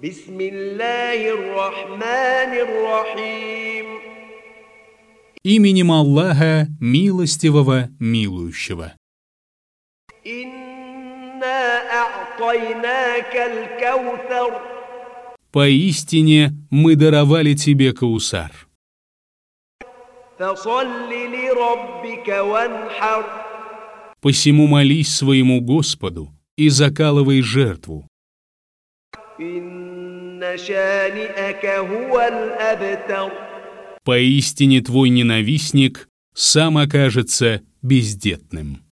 بسم الله الرحمن الرحيم. Именем Аллаха, милостивого, милующего. إنا أعطيناك الكوثر. Поистине мы даровали тебе Каусар. فصل لربك وانحر. Посему молись своему Господу и закалывай жертву. إن شانئك هو الأبتر. Поистине твой ненавистник сам окажется бездетным.